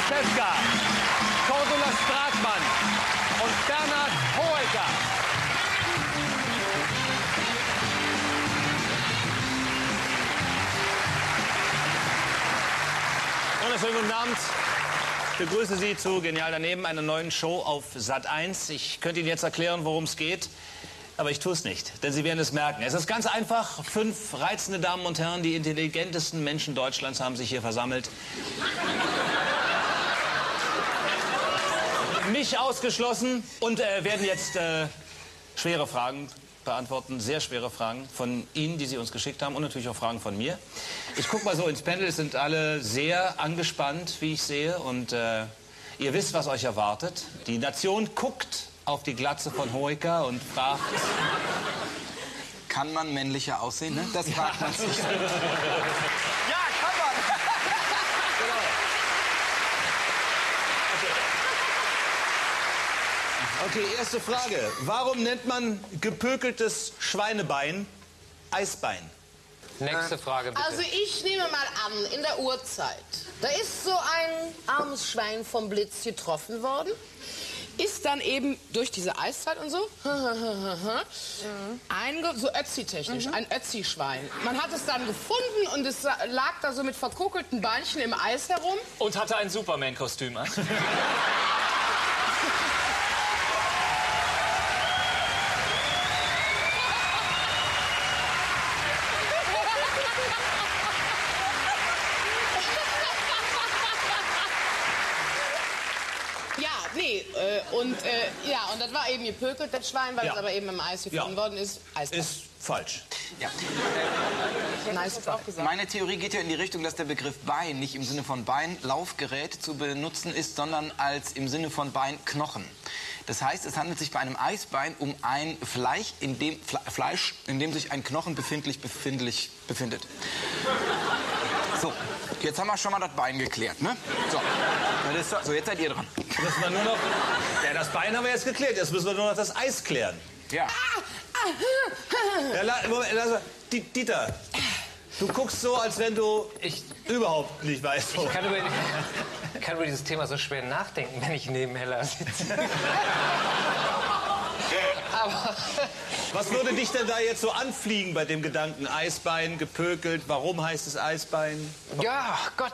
Pastewka, Cordula Stratmann und Bernhard Hoeker. Wunderschönen guten Abend. Ich begrüße Sie zu Genial daneben, einer neuen Show auf Sat.1. Ich könnte Ihnen jetzt erklären, worum es geht, aber ich tue es nicht, denn Sie werden es merken. Es ist ganz einfach. 5 reizende Damen und Herren, die intelligentesten Menschen Deutschlands haben sich hier versammelt. Mich ausgeschlossen und werden jetzt schwere Fragen beantworten, sehr schwere Fragen von Ihnen, die Sie uns geschickt haben und natürlich auch Fragen von mir. Ich gucke mal so ins Panel, es sind alle sehr angespannt, wie ich sehe, und ihr wisst, was euch erwartet. Die Nation guckt auf die Glatze von Hoeker und fragt... Kann man männlicher aussehen, ne? Das fragt man sich. Ja, kann man! Okay, erste Frage. Warum nennt man gepökeltes Schweinebein Eisbein? Nächste Frage, bitte. Also ich nehme mal an, in der Urzeit, da ist so ein armes Schwein vom Blitz getroffen worden, ist dann eben durch diese Eiszeit und so, so Ötzi-technisch, ein Ötzi-Schwein. Man hat es dann gefunden und es lag da so mit verkokelten Beinchen im Eis herum. Und hatte ein Superman-Kostüm an. Und das war eben gepökelt, das Schwein, weil es aber eben im Eis gefunden worden ist. Eisbein. Ist falsch. Ja. Nice auch gesagt. Meine Theorie geht ja in die Richtung, dass der Begriff Bein nicht im Sinne von Bein, Laufgerät zu benutzen ist, sondern als im Sinne von Beinknochen. Das heißt, es handelt sich bei einem Eisbein um ein Fleisch, in dem sich ein Knochen befindlich befindet. So, jetzt haben wir schon mal das Bein geklärt, ne? So, jetzt seid ihr dran. Müssen wir nur noch, ja, das Bein haben wir jetzt geklärt, jetzt müssen wir nur noch das Eis klären. Ja. Ja, Moment, Dieter, du guckst so, als wenn du überhaupt nicht weißt. Ich kann über dieses Thema so schwer nachdenken, wenn ich neben Hella sitze. Aber was würde dich denn da jetzt so anfliegen bei dem Gedanken? Eisbein, gepökelt, warum heißt es Eisbein? ja, Gott.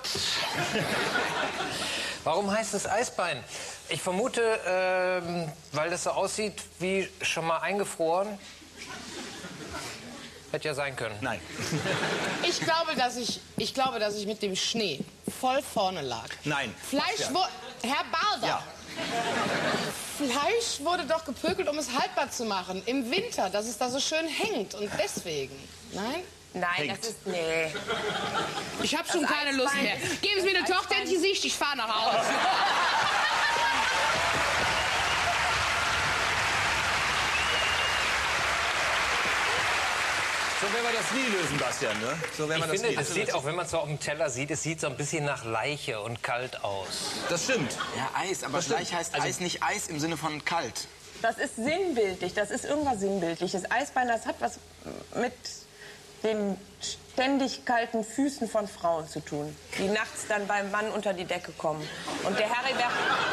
Warum heißt es Eisbein? Ich vermute, weil das so aussieht wie schon mal eingefroren. Hätte ja sein können. Nein. Ich glaube, dass ich mit dem Schnee voll vorne lag. Nein. Fleisch wurde... Herr Balder. Ja. Fleisch wurde doch gepökelt, um es haltbar zu machen. Im Winter, dass es da so schön hängt. Und deswegen. Nein? Nein, Hängt. das ist... Nee. Ich habe schon keine Lust mehr. Geben Sie mir eine Tochter ins Gesicht, ich fahre nach Hause. So werden wir das nie lösen, Bastian, ne? So werden wir Ich das finde, nie das lösen. sieht, auch wenn man es so auf dem Teller sieht, es sieht so ein bisschen nach Leiche und kalt aus. Das stimmt. Ja, Eis, aber gleich heißt Eis nicht Eis im Sinne von kalt. Das ist sinnbildlich, das ist irgendwas Sinnbildliches. Eisbein, das hat was mit den ständig kalten Füßen von Frauen zu tun, die nachts dann beim Mann unter die Decke kommen. Und der Heribert...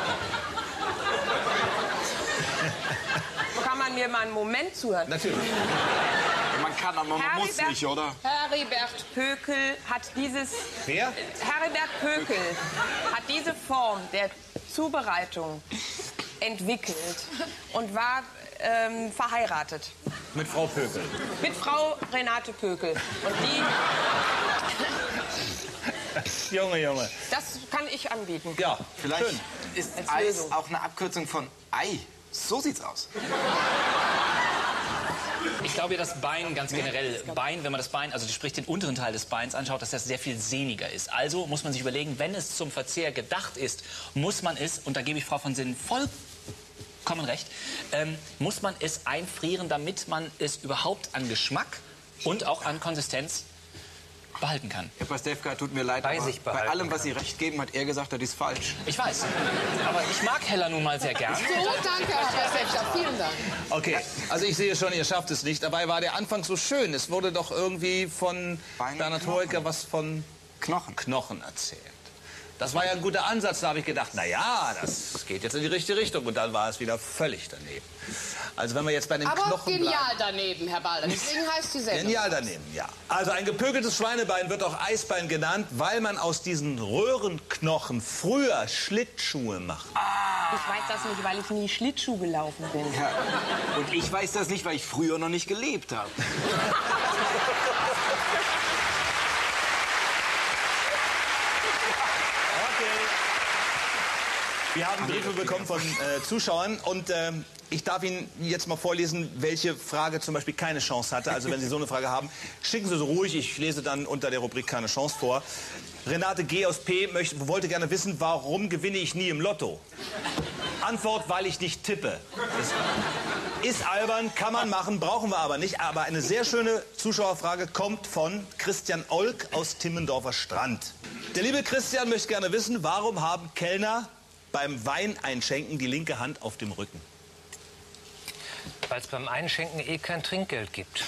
Kann man mir mal einen Moment zuhören? Natürlich. Man kann, aber man muss nicht, oder? Heribert Pökel hat dieses... Wer? Heribert Pökel hat diese Form der Zubereitung entwickelt und war verheiratet. Mit Frau Pökel. Mit Frau Renate Pökel. Und die... Junge. Das kann ich anbieten. Ja, Vielleicht schön. ist Als Eis Lösung. auch eine Abkürzung von Ei. So sieht's aus. Ich glaube ja, das Bein ganz generell, Bein, wenn man das Bein, also sprich den unteren Teil des Beins anschaut, dass das sehr viel sehniger ist. Also muss man sich überlegen, wenn es zum Verzehr gedacht ist, muss man es, und da gebe ich Frau von Sinnen vollkommen recht, muss man es einfrieren, damit man es überhaupt an Geschmack und auch an Konsistenz behalten kann. Herr Pastewka, tut mir leid, Bei aber sich bei behalten allem, was kann. Sie recht geben, hat er gesagt, das ist falsch. Ich weiß, aber ich mag Hella nun mal sehr gern. So, danke, Herr Pastewka, vielen Dank. Okay, also ich sehe schon, ihr schafft es nicht. Dabei war der Anfang so schön. Es wurde doch irgendwie von Beine, Bernhard Knochen. Hoeker was von Knochen. Knochen erzählt. Das war ja ein guter Ansatz. Da habe ich gedacht, na ja, das geht jetzt in die richtige Richtung. Und dann war es wieder völlig daneben. Also wenn wir jetzt bei den Aber Knochen genial bleiben. daneben, Herr Balder. Deswegen heißt die Sendung. Genial daneben, ja. Also ein gepökeltes Schweinebein wird auch Eisbein genannt, weil man aus diesen Röhrenknochen früher Schlittschuhe macht. Ich weiß das nicht, weil ich nie Schlittschuh gelaufen bin. Ja. Und ich weiß das nicht, weil ich früher noch nicht gelebt habe. Wir haben Briefe bekommen von Zuschauern und ich darf Ihnen jetzt mal vorlesen, welche Frage zum Beispiel keine Chance hatte. Also wenn Sie so eine Frage haben, schicken Sie so ruhig. Ich lese dann unter der Rubrik keine Chance vor. Renate G. aus P. wollte gerne wissen, warum gewinne ich nie im Lotto? Antwort, weil ich nicht tippe. Das ist albern, kann man machen, brauchen wir aber nicht. Aber eine sehr schöne Zuschauerfrage kommt von Christian Olk aus Timmendorfer Strand. Der liebe Christian möchte gerne wissen, warum haben Kellner beim Weineinschenken die linke Hand auf dem Rücken? Weil es beim Einschenken eh kein Trinkgeld gibt.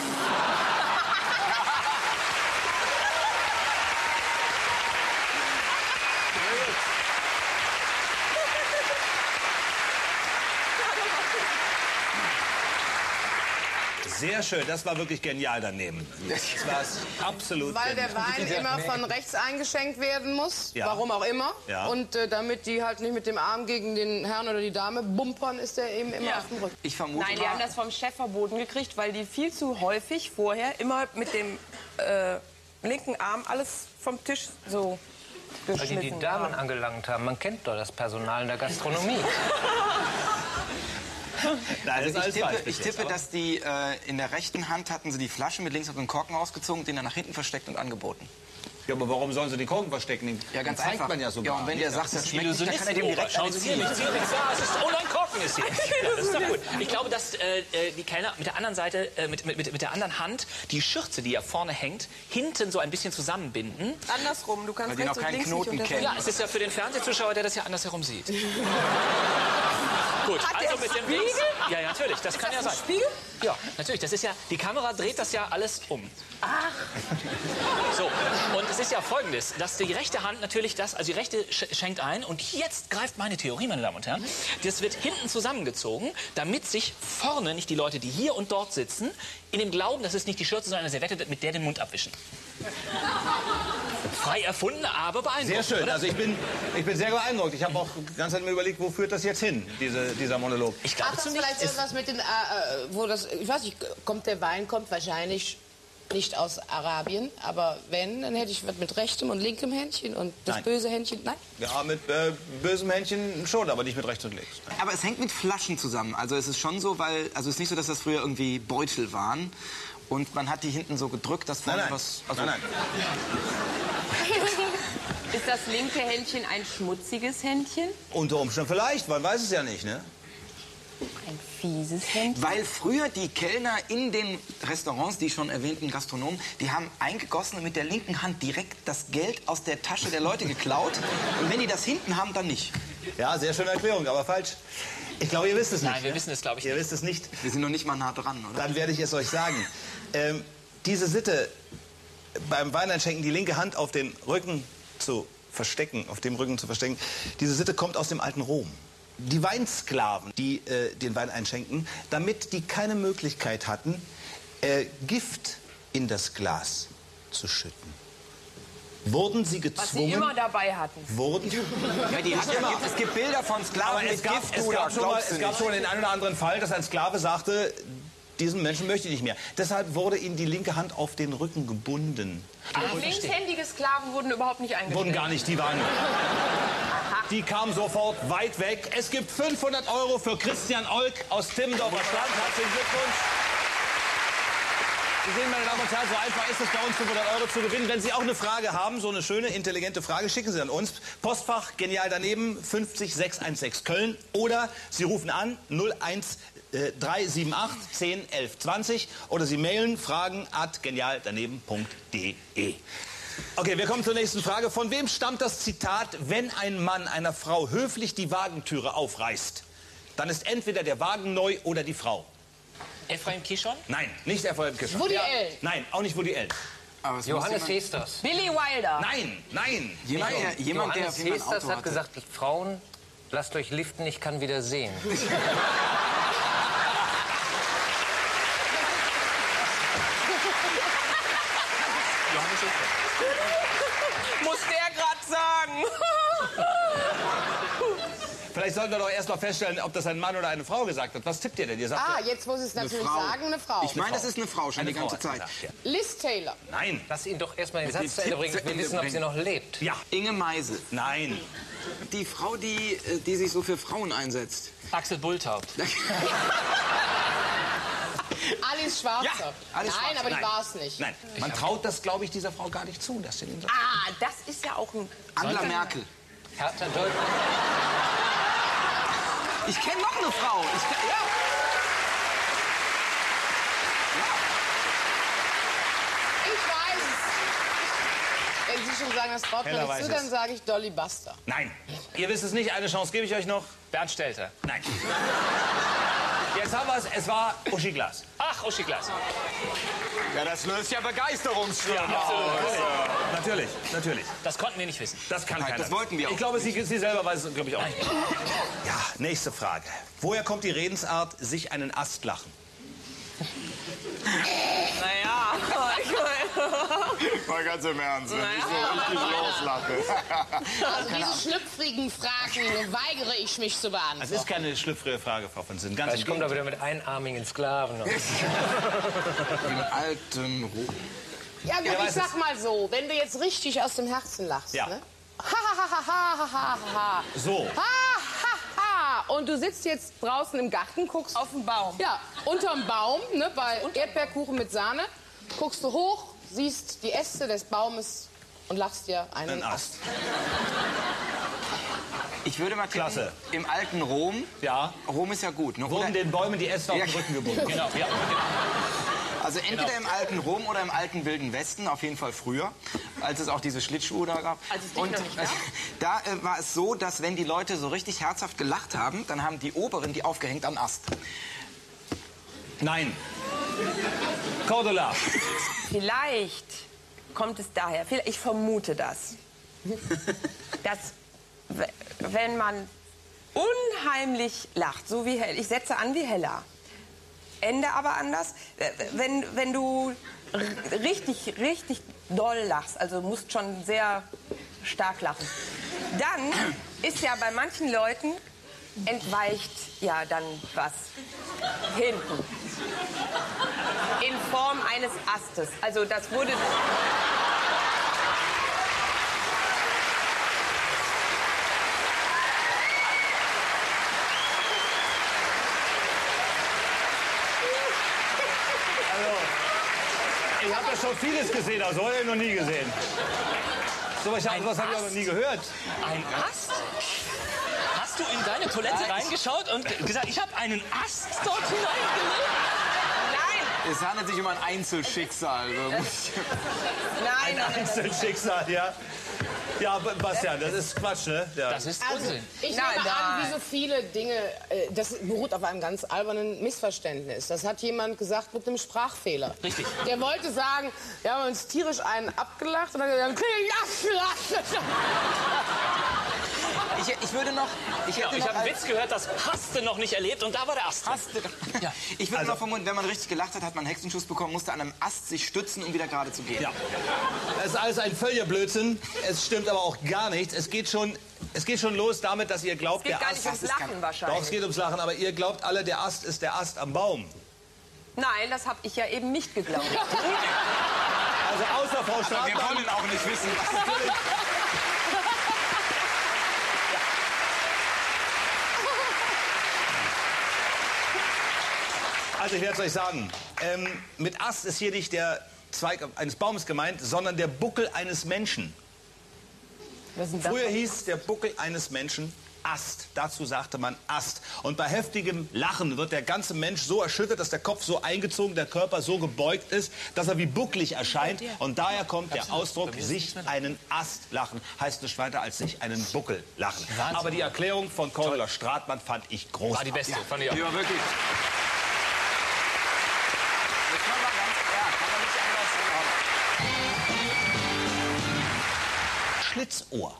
Sehr schön, das war wirklich genial daneben. Das war absolut Weil der genial. Wein immer von rechts eingeschenkt werden muss, Ja. warum auch immer. Ja. Und damit die halt nicht mit dem Arm gegen den Herrn oder die Dame bumpern, ist der eben immer auf dem Rücken. Ich vermute Nein, die haben das vom Chef verboten gekriegt, weil die viel zu häufig vorher immer mit dem linken Arm alles vom Tisch so Weil die geschnitten Damen haben. angelangt haben. Man kennt doch das Personal in der Gastronomie. Nein, das ist alles falsch ich bis jetzt, tippe, aber- dass die in der rechten Hand hatten sie die Flasche mit links auf den Korken ausgezogen, den dann nach hinten versteckt und angeboten. Ja, aber warum sollen sie die Korken verstecken? Ja, ganz Den zeigt einfach. man ja sogar. Ja, und wenn der sagt, das schmeckt nicht, dann kann er dem direkt Schauen eine Sie hier, ziehen. ich ziehe nichts da, es ist, oh nein, Korken ist hier. Ja, das ist doch gut. Ich glaube, dass die Kellner mit der anderen Seite, mit der anderen Hand die Schürze, die ja vorne hängt, hinten so ein bisschen zusammenbinden. Andersrum, du kannst Weil die rechts noch und keinen links Knoten nicht kennen. Ja, es ist ja für den Fernsehzuschauer, der das ja andersherum sieht. Gut, also mit dem Links. Ja, ja, natürlich, das kann ja sein. Spiegel? Ja, natürlich, das ist ja, die Kamera dreht das ja alles um. Ach. So, und es ist ja Folgendes, dass die rechte Hand natürlich das, also die rechte schenkt ein und jetzt greift meine Theorie, meine Damen und Herren. Das wird hinten zusammengezogen, damit sich vorne nicht die Leute, die hier und dort sitzen, in dem Glauben, das ist nicht die Schürze, sondern eine Serviette, mit der den Mund abwischen. Frei erfunden, aber beeindruckend. Sehr schön, oder? also ich bin sehr beeindruckt. Ich habe auch die ganze Zeit mir überlegt, wo führt das jetzt hin, dieser Monolog. Ich glaube Hat das zu nichts. vielleicht irgendwas mit den, wo das, ich weiß nicht, der Wein kommt wahrscheinlich nicht aus Arabien, aber wenn, dann hätte ich was mit rechtem und linkem Händchen und das Nein. böse Händchen, nein? Ja, mit bösem Händchen schon, aber nicht mit rechts und links. Aber es hängt mit Flaschen zusammen. Also es ist schon so, weil, also es ist nicht so, dass das früher irgendwie Beutel waren und man hat die hinten so gedrückt, dass vorne Nein, nein. was. Also, Nein. Ist das linke Händchen ein schmutziges Händchen? Unter Umständen vielleicht, man weiß es ja nicht, ne? Ein fieses Händchen? Weil früher die Kellner in den Restaurants, die schon erwähnten Gastronomen, die haben eingegossen und mit der linken Hand direkt das Geld aus der Tasche der Leute geklaut. Und wenn die das hinten haben, dann nicht. Ja, sehr schöne Erklärung, aber falsch. Ich glaube, ihr wisst es nicht. Nein, wir wissen es, glaube ich, Ihr nicht. wisst es nicht. Wir sind noch nicht mal nah dran, oder? Dann werde ich es euch sagen. Diese Sitte, beim Weineinschenken die linke Hand auf den Rücken zu verstecken, diese Sitte kommt aus dem alten Rom. Die Weinsklaven, die den Wein einschenken, damit die keine Möglichkeit hatten, Gift in das Glas zu schütten, wurden sie Was sie gezwungen... immer dabei hatten. Ja, die hat ja, es gibt Bilder von Sklaven Aber es mit gab, Gift, es du, gab das schon mal, glaubst du es gab nicht. schon mal den einen oder anderen Fall, dass ein Sklave sagte, diesen Menschen möchte ich nicht mehr. Deshalb wurde ihnen die linke Hand auf den Rücken gebunden. Linkshändige Sklaven wurden überhaupt nicht eingestellt. Wurden gar nicht, die waren... Die kamen sofort weit weg. Es gibt 500 € für Christian Olk aus Timmendorfer Strand. Herzlichen Glückwunsch. Sie sehen, meine Damen und Herren, so einfach ist es bei uns, 500 € zu gewinnen. Wenn Sie auch eine Frage haben, so eine schöne, intelligente Frage, schicken Sie an uns. Postfach Genial daneben 50616 Köln oder Sie rufen an 01378 10 11 20 oder Sie mailen fragen@genialdaneben.de. Okay, wir kommen zur nächsten Frage. Von wem stammt das Zitat, wenn ein Mann einer Frau höflich die Wagentüre aufreißt, dann ist entweder der Wagen neu oder die Frau? Ephraim Kishon? Nein, nicht Ephraim Kishon. Woody Allen. Nein, auch nicht Woody Allen. Aber es muss Johannes Hesters. Billy Wilder. Nein, nein. jemand, der auf Johannes jeden Fall ein Hesters Auto hat hatte. gesagt, Frauen, lasst euch liften, ich kann wieder sehen. Muss der gerade sagen. Vielleicht sollten wir doch erst mal feststellen, ob das ein Mann oder eine Frau gesagt hat. Was tippt ihr denn? Ihr sagt Ah, jetzt muss ich es natürlich sagen, eine Frau. Ich meine, das ist eine Frau schon eine die ganze Frau hat Zeit. gesagt, ja. Liz Taylor. Nein. Lass ihn doch erstmal den Mit Satz dem zu Ende bringen. Tipp Ich will zu wissen, ob Ende sie noch lebt. Ja. Inge Meisel. Nein. Die Frau, die sich so für Frauen einsetzt. Axel Bulthaupt. Alice Schwarzer. Ja, Alice Nein, Schwarzer. aber die Nein. war es nicht. Nein. Man traut das, glaube ich, dieser Frau gar nicht zu, dass sie den sagt. Ah, das ist ja auch ein... Angela Merkel. Hertha Deutsch. Ich kenne noch eine Frau. Ich weiß es. Wenn Sie schon sagen, das traut Keller man nicht zu, weiß dann es. sage ich Dolly Buster. Nein. Ihr wisst es nicht. Eine Chance gebe ich euch noch. Bernd Stelter. Nein. Jetzt haben wir es. Es war Uschi Glas. Ach, Uschi Glas. Ja, das löst ja Begeisterungsstürme Natürlich, natürlich. Das konnten wir nicht wissen. Das kann Nein, keiner. das wollten wir auch Ich glaube, sie selber weiß es, glaube ich, auch nicht. Ja, nächste Frage. Woher kommt die Redensart, sich einen Ast lachen? Naja, ich meine... Mal ganz im Ernst, wenn ich so richtig loslache. Also diese schlüpfrigen Fragen weigere ich mich zu Das beantworten. ist keine schlüpfrige Frage, Frau von Sinn. Ganz Ich komme da wieder mit einarmigen Sklaven. Im alten Rom. Ja gut, Wer ich weiß sag mal so, wenn du jetzt richtig aus dem Herzen lachst, Ja. ne? Ha, ha, ha, ha, ha, ha, ha. So. Ha, ha, ha. Und du sitzt jetzt draußen im Garten, guckst Auf dem Baum. ja, unterm Baum, ne, bei Erdbeerkuchen mit Sahne, guckst du hoch, siehst die Äste des Baumes und lachst dir einen Ein Ast. Ast. Ich würde mal tippen, Klasse. im alten Rom. Ja. Rom ist ja gut. Ne? Wurden den Bäumen die Äste auf den Ja. Rücken gebunden. Genau, ja. Also entweder im alten Rom oder im alten Wilden Westen, auf jeden Fall früher, als es auch diese Schlittschuhe da gab. Als es dich noch nicht gab? Da war es so, dass wenn die Leute so richtig herzhaft gelacht haben, dann haben die Oberen die aufgehängt am Ast. Nein. Cordula. Vielleicht kommt es daher, ich vermute das, dass wenn man unheimlich lacht, so wie Hella, ich setze an wie Hella, Ende aber anders, wenn du richtig doll lachst, also musst schon sehr stark lachen, dann ist ja bei manchen Leuten entweicht ja dann was hinten. In Form eines Astes. Also das wurde... Ich habe ja schon vieles gesehen, aber so habe ich noch nie gesehen. So was habe ich auch noch nie gehört. Ein Ast? Hast du in deine Toilette reingeschaut und gesagt, ich habe einen Ast dort hineingelegt? Nein, Es handelt sich um ein Einzelschicksal. Also nein. Einzelschicksal, ja. Ja, Bastian, das ist Quatsch, ne? Ja. Das ist Also, Unsinn. ich Nein, nehme an, nein. wie so viele Dinge, das beruht auf einem ganz albernen Missverständnis. Das hat jemand gesagt mit einem Sprachfehler. Richtig. Der wollte sagen, wir haben uns tierisch einen abgelacht und dann hat er gesagt, ich würde noch... Ich hätte Ich noch habe einen als- Witz gehört, das hast du noch nicht erlebt und da war der Ast. Hast du- Ja. Ich würde noch vermuten, wenn man richtig gelacht hat, hat man einen Hexenschuss bekommen, musste an einem Ast sich stützen, um wieder gerade zu gehen. Ja. Das ist alles ein völliger Blödsinn. Es stimmt aber auch gar nichts. Es geht schon los damit, dass ihr glaubt, Es geht der gar Ast... nicht ums Lachen Doch, wahrscheinlich. es geht ums Lachen, aber ihr glaubt alle, der Ast ist der Ast am Baum. Nein, das habe ich ja eben nicht geglaubt. Also außer Frau Wir Stratmann... wollen auch nicht wissen, was... Also ich werde es euch sagen. Mit Ast ist hier nicht der Zweig eines Baumes gemeint, sondern der Buckel eines Menschen. Was ist denn das? Früher hieß der Buckel eines Menschen Ast. Dazu sagte man Ast. Und bei heftigem Lachen wird der ganze Mensch so erschüttert, dass der Kopf so eingezogen, der Körper so gebeugt ist, dass er wie bucklig erscheint. Und daher kommt der Ausdruck, sich einen Ast lachen. Heißt nicht weiter als sich einen Buckel lachen. Wahnsinn. Aber die Erklärung von Cordula Stratmann fand ich War großartig. die beste, fand ich auch. Ja, wirklich. Das kann man ganz... Ja, kann man nicht anders sagen. Schlitzohr.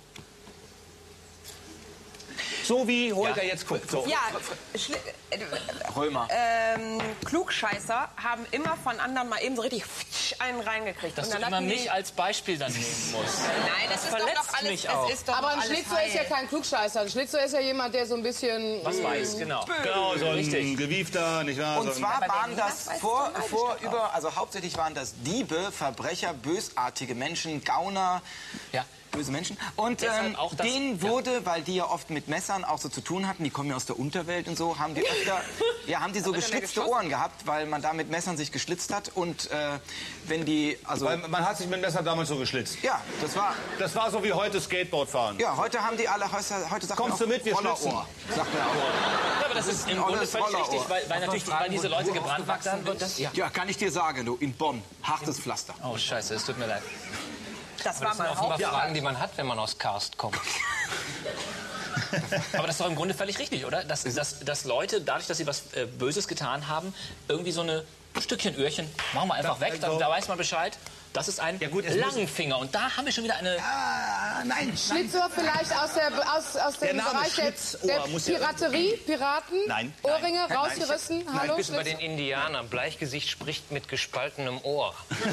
So wie Holger jetzt guckt. So. Ja, Römer. Klugscheißer haben immer von anderen mal eben so richtig einen reingekriegt. Dass Und du dann immer hatten die- mich als Beispiel dann nehmen musst. Nein, das verletzt mich auch. Aber ein Schlitzohr ist ja kein Klugscheißer. Ein Schlitzohr ist ja jemand, der so ein bisschen... Was weiß, genau. Genau, so ein Richtig. Gewiefter, nicht wahr? Und So ein- zwar waren das weißt also hauptsächlich waren das Diebe, Verbrecher, bösartige Menschen, Gauner, Ja. böse Menschen. Und Deshalb auch das- denen wurde, weil die ja oft mit Messern auch so zu tun hatten, die kommen ja aus der Unterwelt und so, haben die öfter, haben die so geschlitzte Ohren gehabt, weil man da mit Messern sich geschlitzt hat. Und wenn die, also... Weil man hat sich mit dem Messer damals so geschlitzt. Ja, Das war so wie heute Skateboard fahren. ja, heute haben die alle, heute sagt Kommst man du auch mit, wir Rollerohr. Sagt man auch. Ja, aber das ist im Grunde alles völlig Rollerohr. richtig, weil natürlich, weil diese Leute gebrandmarkt werden, wird das... Ja. Ja, kann ich dir sagen, du, in Bonn, hartes Pflaster. Oh, scheiße, es tut mir leid. Das war Das sind mal offenbar Haupt. Fragen, die man hat, wenn man aus Karst kommt. Aber das ist doch im Grunde völlig richtig, oder? Dass Leute, dadurch, dass sie was Böses getan haben, irgendwie so ein Stückchen Öhrchen, machen wir einfach weg, da weiß man Bescheid. Das ist ein Ja, gut, es Langfinger. Und da haben wir schon wieder eine... Nein, Schlitzohr vielleicht aus Der dem Name Bereich Schlitzohr der muss ja Piraterie, Piraten, Nein, Ohrringe nein, rausgerissen. Hallo, Bist du bei Schlitzohr? den Indianern. Bleichgesicht spricht mit gespaltenem Ohr.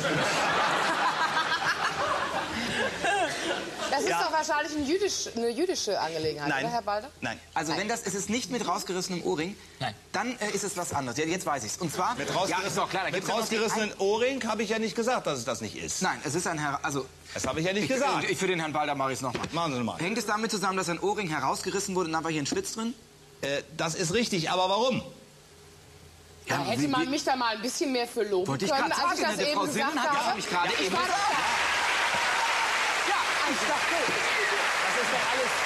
Das ist doch wahrscheinlich eine jüdische Angelegenheit, Nein. oder, Herr Balder? Nein. Also wenn das, es ist nicht mit rausgerissenem Ohrring, Nein. dann ist es was anderes. Ja, jetzt weiß ich's. Und zwar, Mit ja, ist doch klar, da gibt's ja noch den rausgerissenen Ohrring habe ich ja nicht gesagt, dass es das nicht ist. Nein, es ist ein also Das habe ich ja nicht gesagt. für den Herrn Balder mache ich es nochmal. Machen Sie mal. Hängt es damit zusammen, dass ein Ohrring herausgerissen wurde und dann war hier ein Schlitz drin? Das ist richtig, aber warum? Da hätte man mich da mal ein bisschen mehr für loben Wollte ich können, gerade als ich sagen, das die eben Frau Simmel gesagt hat ja habe. nämlich gerade Ich eben war doch da. Ja, ist doch gut. Das ist doch alles.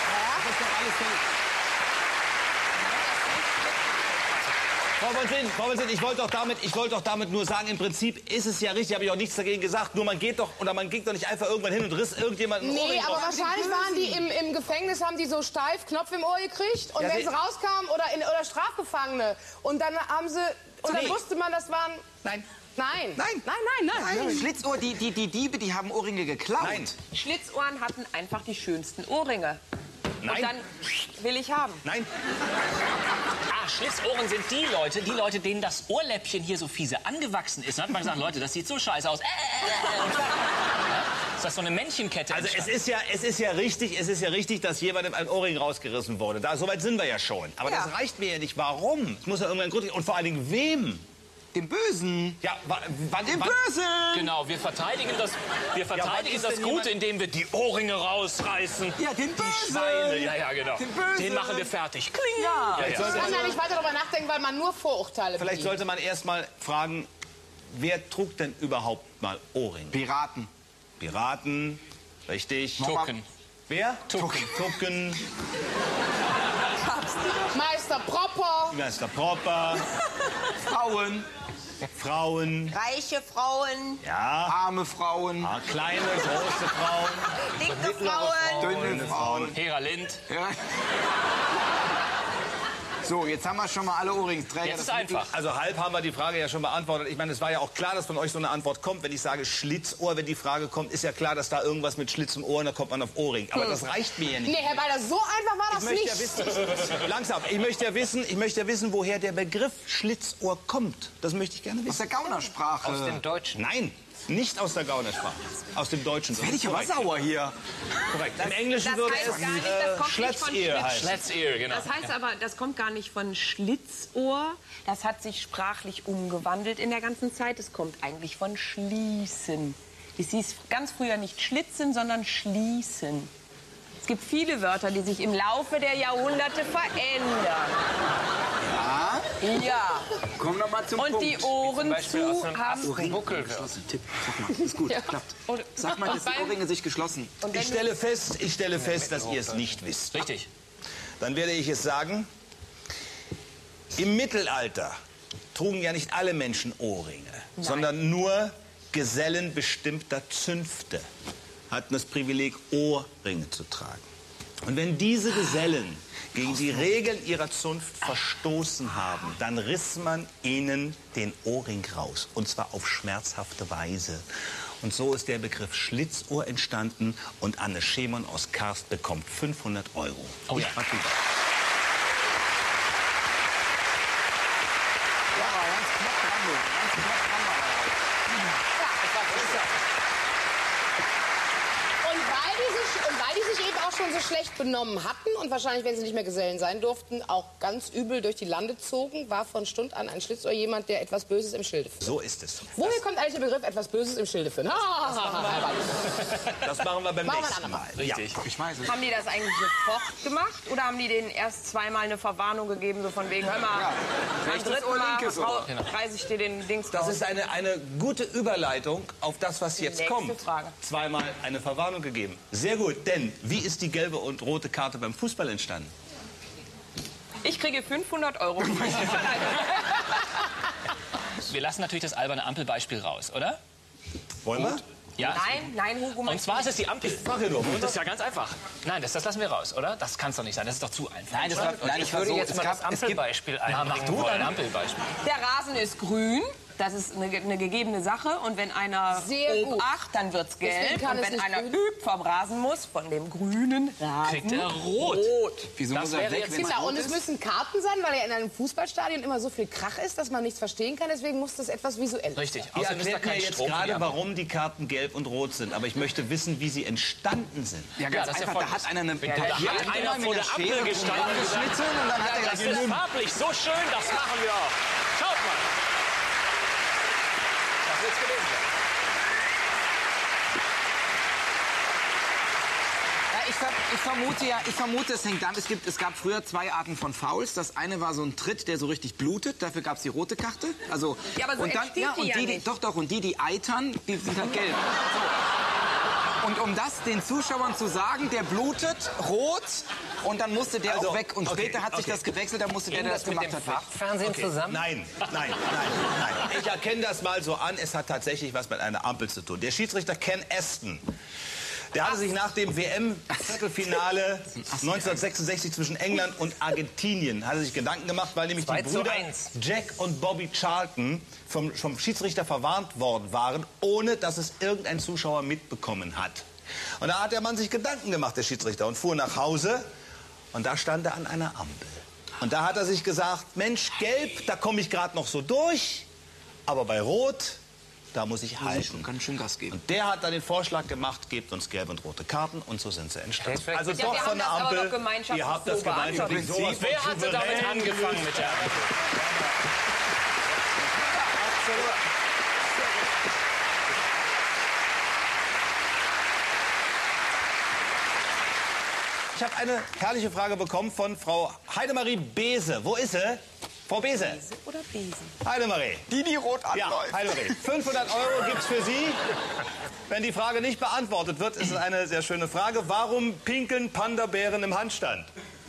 Frau von Sinn, ich wollte doch damit nur sagen, im Prinzip ist es ja richtig, habe ich auch nichts dagegen gesagt, nur man geht doch nicht einfach irgendwann hin und riss irgendjemanden Nee, aber wahrscheinlich waren die im Gefängnis, haben die so steif Knopf im Ohr gekriegt und Ja, wenn sie- sie rauskamen oder Strafgefangene und dann haben sie, und dann Nee. wusste man, das waren... Nein. Nein. Nein. Nein. Schlitzohr, die Diebe, die haben Ohrringe geklaut. Nein. Schlitzohren hatten einfach die schönsten Ohrringe. Und Nein. dann will ich haben. Nein. Ah, Schlitzohren sind die Leute, denen das Ohrläppchen hier so fiese angewachsen ist. Dann hat man gesagt, Leute, das sieht so scheiße aus. Ist das so eine Männchenkette? Also es ist ja richtig, dass jemandem ein Ohrring rausgerissen wurde. Soweit sind wir ja schon. Aber Ja. das reicht mir ja nicht. Warum? Es muss ja irgendeinen Grund geben. Und vor allen Dingen wem? Dem Bösen. Ja, wann? Bösen! Genau, wir verteidigen das ist das denn Gute, indem wir die Ohrringe rausreißen. Ja, den Bösen! Schweine, ja, genau. Den Bösen. Den machen wir fertig. Kling. Ja. Ich kann ja nicht weiter darüber nachdenken, weil man nur Vorurteile Vielleicht bedient. sollte man erst mal fragen, wer trug denn überhaupt mal Ohrringe? Piraten. Piraten, richtig. Tucken. Wer? Tucken. Meister Propper. Meister Propper. Frauen. Reiche Frauen, Ja. Arme Frauen. Kleine, große Frauen. dicke Frauen. Dünne Frauen. Hera Lind. Ja. So, jetzt haben wir schon mal alle Ohrringsträger. Jetzt ist Das einfach. Also halb haben wir die Frage ja schon beantwortet. Ich meine, es war ja auch klar, dass von euch so eine Antwort kommt. Wenn ich sage Schlitzohr, wenn die Frage kommt, ist ja klar, dass da irgendwas mit Schlitz im Ohr und da kommt man auf Ohrring. Aber das reicht mir ja nicht. Nee, Herr Balder, so einfach war das Ich möchte nicht. ja wissen, langsam, ich möchte ja wissen, woher der Begriff Schlitzohr kommt. Das möchte ich gerne Aus wissen. der Gaunersprache. Aus dem Deutschen. Nein, nicht aus der Gaunersprache. Aus dem Deutschen. Werde ich aber sauer hier. Korrekt. Im Englischen das würde heißt es gar nicht, das kommt nicht von Schletzear heißen. Let's-Ear, genau. Das heißt aber, das kommt gar nicht von Schlitzohr. Das hat sich sprachlich umgewandelt in der ganzen Zeit. Es kommt eigentlich von Schließen. Das hieß ganz früher nicht Schlitzen, sondern Schließen. Es gibt viele Wörter, die sich im Laufe der Jahrhunderte verändern. Ja. Komm noch mal zum Und Punkt. die Ohren Beispiel aus zu einem haben. Ast ein Buckel wird. Geschlossen. Tipp. Sag mal, ist gut. Klappt. Und- Sag mal, dass und die beim- Ohrringe sich geschlossen. Und wenn Ich stelle fest, dass ihr es nicht wisst. Richtig. Dann werde ich es sagen. Im Mittelalter trugen ja nicht alle Menschen Ohrringe, sondern nur Gesellen bestimmter Zünfte hatten das Privileg, Ohrringe zu tragen. Und wenn diese Gesellen gegen die Regeln ihrer Zunft verstoßen haben, dann riss man ihnen den Ohrring raus. Und zwar auf schmerzhafte Weise. Und so ist der Begriff Schlitzohr entstanden und Anne Schemann aus Karst bekommt 500 €. Oh ja. Und weil die sich eben auch schon so schlecht benommen hatten und wahrscheinlich, wenn sie nicht mehr Gesellen sein durften, auch ganz übel durch die Lande zogen, war von Stund an ein Schlitzohr jemand, der etwas Böses im Schilde führt. So ist es. Woher kommt eigentlich der Begriff etwas Böses im Schilde führen? Das machen wir beim nächsten Mal. Richtig. Ich weiß es. Haben die das eigentlich sofort gemacht oder haben die denen erst zweimal eine Verwarnung gegeben, so von wegen, hör mal, beim rechtes dritten oder Mal linkes Ohr? reiße ich dir den Dings Das raus. ist eine gute Überleitung auf das, was jetzt Nächste kommt. Frage. Zweimal eine Verwarnung gegeben. Sehr gut, denn wie ist die gelbe und rote Karte beim Fußball entstanden? Ich kriege 500 €. Wir lassen natürlich das alberne Ampelbeispiel raus, oder? Wollen wir? Ja. Nein, Hugo. Und zwar ist es die Ampel. Mach ich nur. Und das ist ja ganz einfach. Nein, das lassen wir raus, oder? Das kann es doch nicht sein. Das ist doch zu einfach. Nein, das war, nein, Ich würde jetzt mal das es gibt Ampelbeispiel einbringen Mach du wollen. dein Ampelbeispiel. Der Rasen ist grün. Das ist eine gegebene Sache. Und wenn einer Sehr gut. acht, dann wird's Deswegen gelb. kann Und es wenn nicht einer grün. übt vom Rasen muss, von dem grünen Rasen, Kriegt er rot. Wieso Das muss er wäre weg, jetzt wenn es Genau, rot und es ist? müssen Karten sein, weil ja in einem Fußballstadion immer so viel Krach ist, dass man nichts verstehen kann. Deswegen muss das etwas visuell Richtig. Ihr Außerdem ist da erklärt mir kein jetzt Strom für die gerade, Ampel. warum die Karten gelb und rot sind. Aber ich möchte wissen, wie sie entstanden sind. Ja, ganz das ist ja einfach. Da folgendes. hat einer eine Da hat einer vor der Ampel gestanden und gesagt, geschnitten und dann hat er das das ist genommen. farblich so schön, das machen wir auch. Schaut mal. Das wird's gewesen sein. Ja, ich vermute, es hängt damit. Es gab früher zwei Arten von Fouls. Das eine war so ein Tritt, der so richtig blutet. Dafür gab es die rote Karte. Also, Ja, aber so und dann, entsteht ja, die und ja die, nicht. und die eitern, die sind halt gelb. So. Und um das den Zuschauern zu sagen, der blutet rot und dann musste der auch weg. Und später hat sich das gewechselt, dann musste der, der das mit gemacht dem hat, weg. Farbfernsehen zusammen? Nein. Ich erkenne das mal so an. Es hat tatsächlich was mit einer Ampel zu tun. Der Schiedsrichter Ken Aston, der hatte sich nach dem WM-Viertelfinale 1966 zwischen England und Argentinien hatte sich Gedanken gemacht, weil nämlich die 2:1. Brüder Jack und Bobby Charlton vom Schiedsrichter verwarnt worden waren, ohne dass es irgendein Zuschauer mitbekommen hat. Und da hat der Mann sich Gedanken gemacht, der Schiedsrichter, und fuhr nach Hause. Und da stand er an einer Ampel. Und da hat er sich gesagt, Mensch, gelb, da komme ich gerade noch so durch. Aber bei rot, da muss ich halten. Ganz schön Gas geben. Und der hat dann den Vorschlag gemacht, gebt uns gelbe und rote Karten. Und so sind sie entstanden. Ja, Also wir doch haben von der das aber Ampel. doch gemeinschaftlich Ihr habt so das gemeinschaftlich beantwortet. sowas von Wer hatte damit souverän angefangen mit der Ampel? Ich habe eine herrliche Frage bekommen von Frau Heidemarie Bese. Wo ist sie? Frau Bese. Oder Besen. Heidemarie. Die rot Ja, anläuft. Heidemarie. 500 € gibt's für Sie. Wenn die Frage nicht beantwortet wird, ist es eine sehr schöne Frage. Warum pinkeln Panda-Bären im Handstand?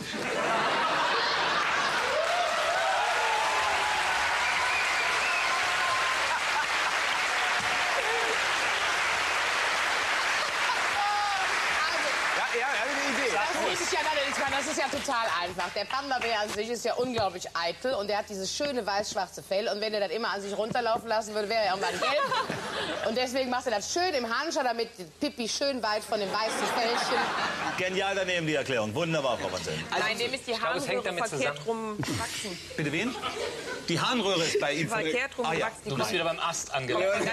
Ja, eine Idee. Das ist ja total einfach. Der Panda-Bär an sich ist ja unglaublich eitel und der hat dieses schöne weiß-schwarze Fell. Und wenn er das immer an sich runterlaufen lassen würde, wäre er irgendwann gelb. Und deswegen macht er das schön im Handstand, damit die Pipi schön weit von dem weißen Fellchen. Genial daneben die Erklärung. Wunderbar, Frau Manzel. Nein, dem ist die glaube, es hängt Harnröhre damit verkehrt rum gewachsen. Bitte wen? Die Harnröhre ist bei Ihnen Verkehrt rum Ah, ja. gewachsen. Du bist wieder beim Ast angelangt.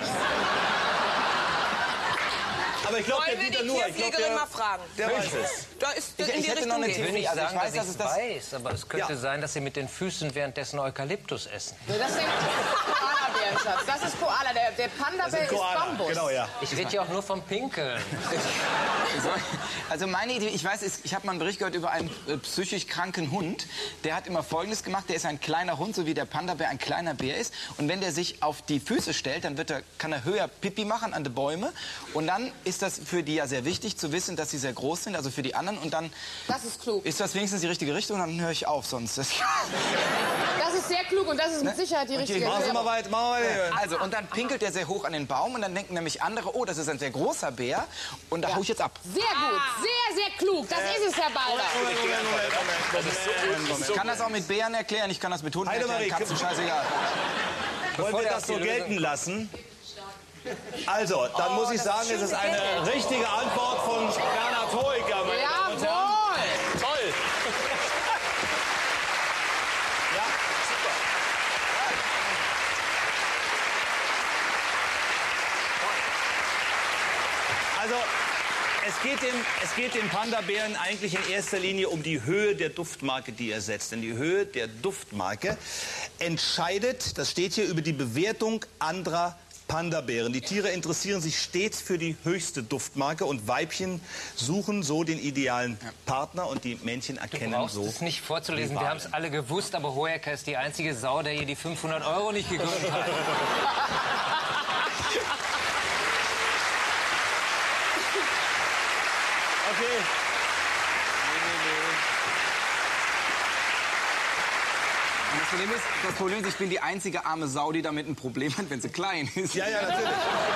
Aber ich glaube, der Wollen wir Dieter die nur. Tierpflegerin mal fragen? Der weiß es. Da ist Ich in die hätte noch Richtung eine geht. Theorie. Ich will nicht Also ich sagen, weiß, dass dass ich es das- weiß, aber es könnte sein, dass sie mit den Füßen währenddessen Eukalyptus essen. Das sind Koala-Bären, Schatz. Das ist Koala. Der Panda-Bär ist Koala. Bambus. Genau, ja. Ich rede ja auch nur vom Pinkeln. Also meine Idee, ich weiß, ich habe mal einen Bericht gehört über einen psychisch kranken Hund. Der hat immer Folgendes gemacht. Der ist ein kleiner Hund, so wie der Panda-Bär ein kleiner Bär ist. Und wenn der sich auf die Füße stellt, dann kann er höher Pipi machen an die Bäume. Und dann ist das für die ja sehr wichtig zu wissen, dass sie sehr groß sind, also für die anderen. Und dann Das ist klug. ist das wenigstens die richtige Richtung. Dann höre ich auf, sonst. Das ist sehr klug und das ist mit Sicherheit die richtige Machen Sie mal Erklärung. weiter. Also, und dann pinkelt der sehr hoch an den Baum. Und dann denken nämlich andere, oh, das ist ein sehr großer Bär. Und da hau ich jetzt ab. Sehr gut, sehr, sehr klug. Das ist es, Herr Balder. Ich kann das auch mit Bären erklären. Ich kann das mit Hunden erklären. Heidemarie, Katzen, scheißegal. Wollen wir der das so die Lösung gelten lassen? Also, dann muss ich sagen, es ist eine richtige Antwort von Bernhard Hoeker, meine Damen und Herren. Jawohl! Toll. Ja, super. Also, es geht dem Panda-Bären eigentlich in erster Linie um die Höhe der Duftmarke, die er setzt. Denn die Höhe der Duftmarke entscheidet, das steht hier, über die Bewertung anderer Panda-Bären. Die Tiere interessieren sich stets für die höchste Duftmarke und Weibchen suchen so den idealen Partner und die Männchen Du erkennen brauchst so. es nicht vorzulesen, wir haben es alle gewusst, aber Hoeker ist die einzige Sau, der hier die 500 € nicht gegönnt hat. Okay. Das Problem ist, ich bin die einzige arme Sau, die damit ein Problem hat, wenn sie klein ist. Ja, ja, natürlich.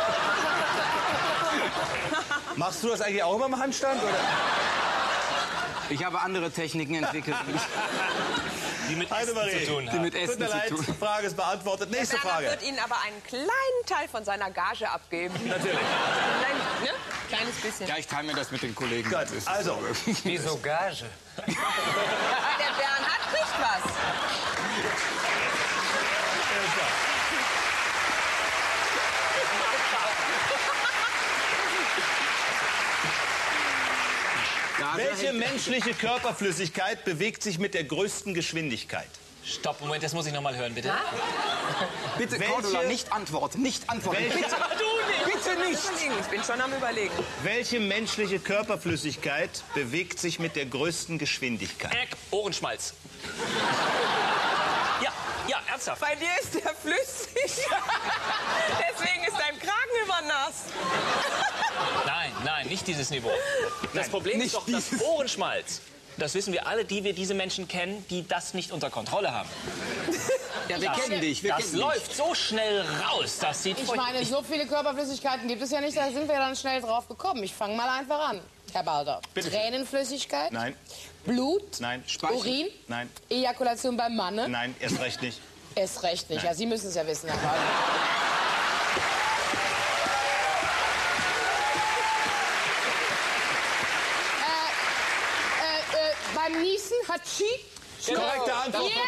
Machst du das eigentlich auch immer im Handstand, oder? Ich habe andere Techniken entwickelt, Die mit Essen zu tun die haben. mit Tut Essen mir zu leid, tun. die Frage ist beantwortet. Nächste Bernhard Frage. wird Ihnen aber einen kleinen Teil von seiner Gage abgeben. Natürlich. Nein, ne? Kleines bisschen. Ja, ich teile mir das mit den Kollegen. Gut, also, Wieso Gage? Der Bernhard kriegt was. welche menschliche Körperflüssigkeit bewegt sich mit der größten Geschwindigkeit? Stopp, Moment, das muss ich noch mal hören, bitte. Bitte, Welche- Cordula, nicht antworten, nicht antworten. Welche- Bitte, bitte nicht. Ich bin schon am Überlegen. Welche menschliche Körperflüssigkeit bewegt sich mit der größten Geschwindigkeit? Ohrenschmalz. Ja, ernsthaft. Bei dir ist der flüssig. Deswegen ist dein Kragen immer nass. Nein, nicht dieses Niveau. Das Problem ist doch das Ohrenschmalz. Das wissen wir alle, die wir diese Menschen kennen, die das nicht unter Kontrolle haben. Ja, wir kennen dich. Wir Das kennen dich. läuft so schnell raus, das sieht Ich meine, so viele Körperflüssigkeiten gibt es ja nicht, da sind wir dann schnell drauf gekommen. Ich fange mal einfach an, Herr Balder. Tränenflüssigkeit? Nein, Blut? nein, Urin? nein, Ejakulation beim Manne? nein, erst recht nicht. Erst recht nicht. Ja, Sie müssen es ja wissen, Herr Balder. Beim Niesen Hatschi? Korrekte Antwort. Yeah!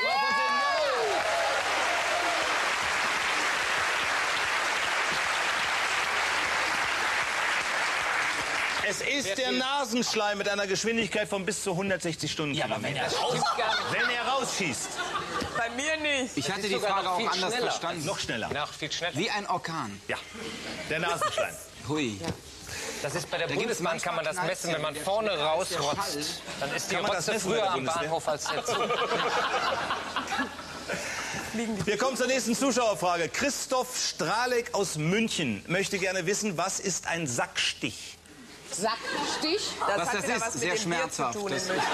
Es ist der Nasenschleim mit einer Geschwindigkeit von bis zu 160 Stundenkilometern. wenn er raus... Wenn er rausschießt, Bei mir nicht. Ich hatte die sogar Frage noch auch viel anders schneller. verstanden. noch schneller. Viel schneller. Wie ein Orkan. Ja, der Nasenschleim. Hui. Das ist bei der gibt es Bundesbahn, kann man das messen, wenn man vorne rausrotzt. Dann ist die Kann man das Rotze messen bei früher der am Bundeswehr? Bahnhof als der Zug. Wir kommen zur nächsten Zuschauerfrage. Christoph Strahleck aus München möchte gerne wissen, was ist ein Sackstich? Sackstich? Was hat das wieder ist, was mit sehr dem Bier schmerzhaft. zu tun in Das- München.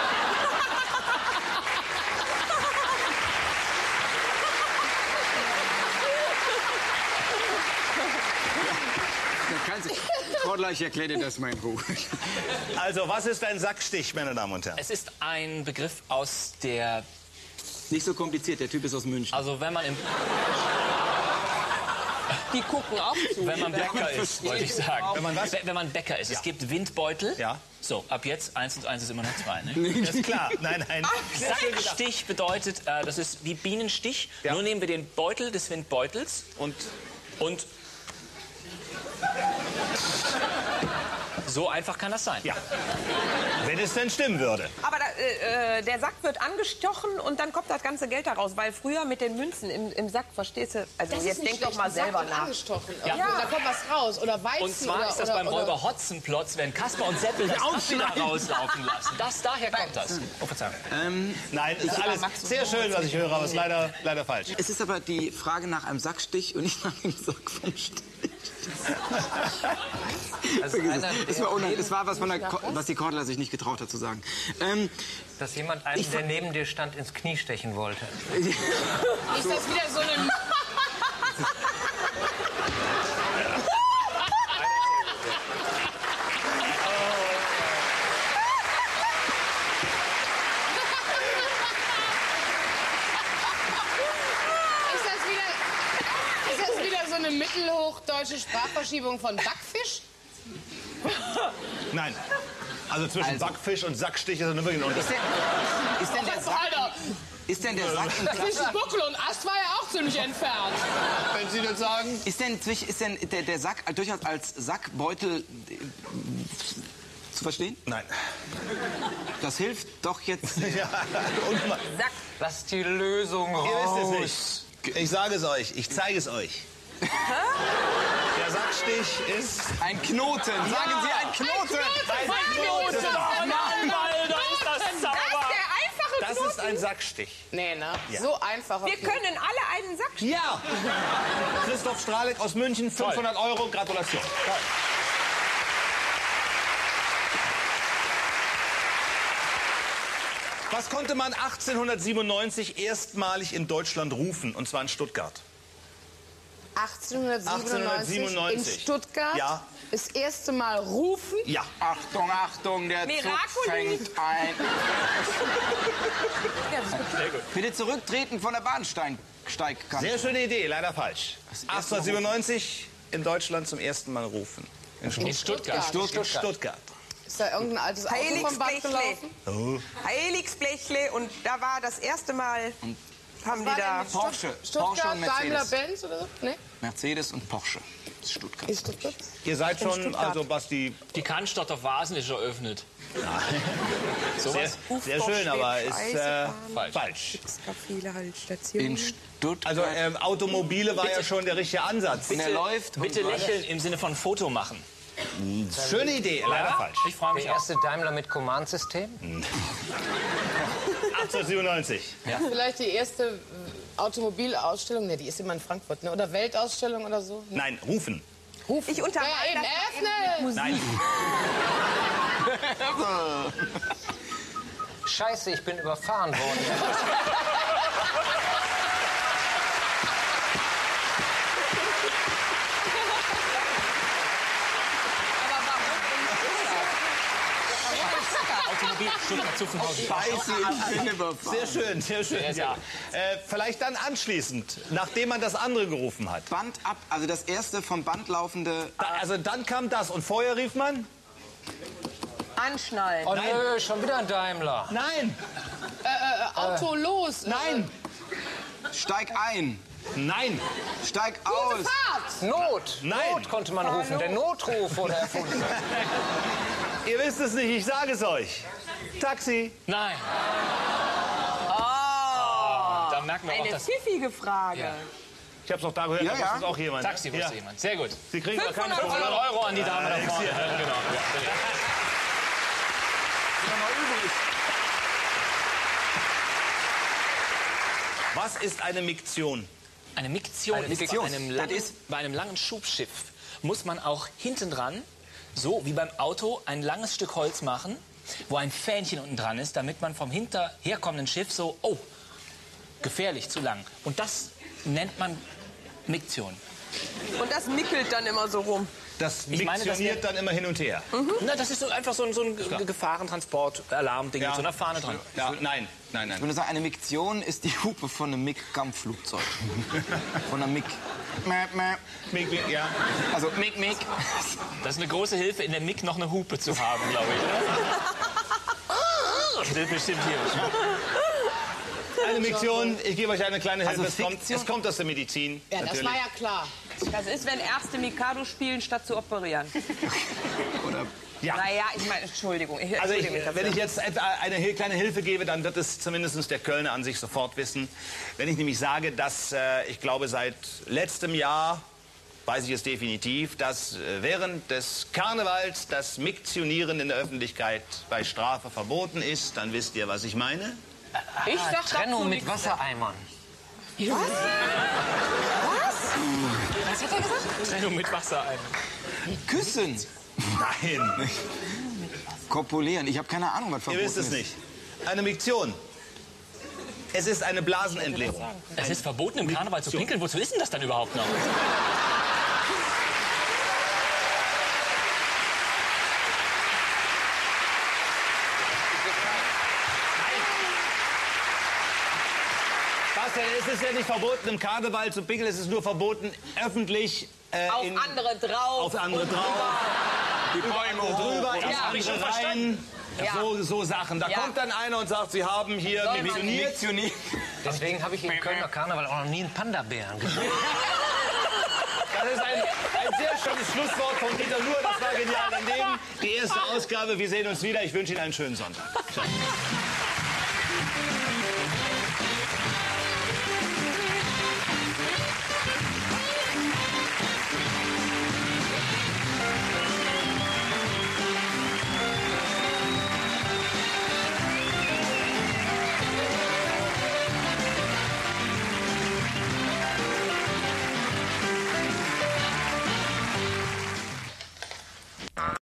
Cordula, ich erkläre dir das mal in Ruhe. Also, was ist ein Sackstich, meine Damen und Herren? Es ist ein Begriff aus der... Nicht so kompliziert, der Typ ist aus München. Also wenn man Die gucken auch zu. Wenn man Bäcker ist, wollte ich sagen. Wenn man was? Wenn man Bäcker ist. Es gibt Windbeutel. Ja. So, ab jetzt 1 und 1 ist immer noch 2. Ne? Das ist klar. Nein, nein. Sackstich bedeutet, das ist wie Bienenstich. Ja. Nur nehmen wir den Beutel des Windbeutels Und und so einfach kann das sein. ja, wenn es denn stimmen würde. Aber der Sack wird angestochen und dann kommt das ganze Geld daraus. Weil früher mit den Münzen im Sack, verstehst du? Also Das jetzt ist nicht denk doch mal schlecht. Ein Sack selber wird nach. angestochen. Ja. Ja. Da kommt was raus. Oder Weizen. Und zwar oder, ist das oder, beim oder Räuber Hotzenplotz, wenn Kasper und Seppel das wieder rauslaufen lassen. Daher kommt das. Oh, Verzeihung. Nein, ist alles sehr schön, was ich höre, aber ist leider falsch. Es ist aber die Frage nach einem Sackstich und nicht nach dem Sack vom Stich. Also Das war was, was die Cordula sich nicht getraut hat zu sagen. dass jemand einen, der neben dir stand, ins Knie stechen wollte. Ist das wieder so eine... Ist das wieder so eine mittelhochdeutsche Sprachverschiebung von Backfisch? Nein. Also zwischen Backfisch und Sackstich ist eine wirklich ein Unterschied. Ist denn der Sack im Zwischen Buckel und Ast war ja auch ziemlich entfernt. Wenn Sie das sagen. Ist denn der Sack durchaus als Sackbeutel zu verstehen? Nein. Das hilft doch jetzt. Ja, und mal. Sack, lass die Lösung raus. Ihr wisst es nicht. Ich sage es euch. Ich zeige es euch. Der Sackstich ist... Ein Knoten. Sagen Sie ein Knoten. Ein Knoten. Alter, ist das sauber. Das ist ein Sackstich. Nee, ne? Ja. So einfach. Wir können alle einen Sack. Ja! Christoph Strahleck aus München, 500 €. Gratulation. Toll. Was konnte man 1897 erstmalig in Deutschland rufen, und zwar in Stuttgart? 1897 in Stuttgart? Ja. Das erste Mal rufen? Ja. Achtung, Achtung, der Zug Miracoli. fängt ein. Bitte zurücktreten von der Bahnsteigkante. Sehr schöne Idee, leider falsch. 1897 in Deutschland zum ersten Mal rufen. In Stuttgart. Stuttgart. Ist da irgendein altes Auto vom Band gelaufen? Heiligsblechle und da war das erste Mal, haben die da... Porsche. Stuttgart, Porsche und Mercedes. Daimler-Benz oder so? Nee? Mercedes und Porsche. Das ist Stuttgart. Ist Stuttgart? Ihr seid schon, Stuttgart. also Basti, Die Cannstatt auf Vasen ist eröffnet. sehr schön, aber ist Falsch. falsch. Viele Haltestationen. In Stuttgart. Also Automobile war ja schon der richtige Ansatz. Und er läuft. Bitte lächeln im Sinne von Foto machen. Schöne Idee, leider falsch. Ich frage Der mich auch. erste Daimler mit Command-System? 1897. Vielleicht die erste Automobilausstellung? Ne, die ist immer in Frankfurt, ne? Oder Weltausstellung oder so? Ne? Nein, rufen. Ich Ja, unterhalte eben, öffne! Nein. Scheiße, ich bin überfahren worden. Automobil, Stuttgart, Zuffenhausen. Scheiße, ich bin überfahren. Sehr schön, sehr schön. Ja. Vielleicht dann anschließend, nachdem man das andere gerufen hat. Band ab, also das erste vom Band laufende. Also dann kam das und vorher rief man? Anschnallen. Oh nö, schon wieder ein Daimler. Nein, Auto los! nein, Steig ein, nein, steig aus. Fahrt! Not. Nein. Not konnte man rufen. Der Notruf wurde erfunden. Ihr wisst es nicht, ich sage es euch. Taxi. Nein. Da merken wir auch, Eine dass pfiffige Frage. Ich hab's auch da gehört, Ja, da ja. wusste es auch jemand. Taxi wusste jemand. Sehr gut. Sie kriegen aber keine 500 100 € an die Dame da vorne. Ja, genau. Ja. Was ist eine Miktion? Eine Miktion ist Miktion. bei einem langen Schubschiff muss man auch hinten dran, so wie beim Auto, ein langes Stück Holz machen, wo ein Fähnchen unten dran ist, damit man vom hinterherkommenden Schiff so, oh, gefährlich, zu lang. Und das nennt man Miktion. Und das mickelt dann immer so rum. Das Ich meine, das miktioniert dann immer hin und her. Na, das ist so einfach so ein Gefahrentransport-Alarm-Ding mit so einer Fahne dran. Ja, nein, nein, Ich nein. würde sagen, eine Miktion ist die Hupe von einem MiG-Kampfflugzeug. Von einem MiG. Mik, mik, ja. Also MiG. Das ist eine große Hilfe, in der MIG noch eine Hupe zu haben, glaube ich. Das ist bestimmt hier. Eine Miktion, ich gebe euch eine kleine Hilfe. Also Es kommt aus der Medizin. Ja, das natürlich. war ja klar. Das ist, wenn Ärzte Mikado spielen, statt zu operieren. Ja. Naja, ich meine, Entschuldigung. Also Entschuldige mich dafür. wenn ich jetzt eine kleine Hilfe gebe, dann wird es zumindest der Kölner an sich sofort wissen. Wenn ich nämlich sage, dass ich glaube seit letztem Jahr, weiß ich es definitiv, dass während des Karnevals das Miktionieren in der Öffentlichkeit bei Strafe verboten ist, dann wisst ihr, was ich meine. Ich sag dazu Trennung mit nichts. Wassereimern. Was hat er gesagt? Trennung mit Wasser ein. Küssen. Nein, Kopulieren. Ich habe keine Ahnung, was ihr verboten wisst es ist. nicht. Eine Miktion. Es ist eine Blasenentleerung. Es ist verboten, im Karneval zu pinkeln. Wozu ist denn das dann überhaupt noch? Marcel, es ist ja nicht verboten, im Karneval zu pinkeln. Es ist nur verboten, öffentlich... Auf andere drauf. Auf andere drauf. Die Bäume Drüber, hoch. ins andere rein. Ja. So Sachen. Da kommt dann einer und sagt, Sie haben hier Soll man missioniert. Deswegen habe ich im Kölner Karneval auch noch nie einen Panda-Bären gesehen. Das ist ein sehr schönes Schlusswort von Dieter Nuhr. Das war genial daneben. Die erste Ausgabe. Wir sehen uns wieder. Ich wünsche Ihnen einen schönen Sonntag. Ciao.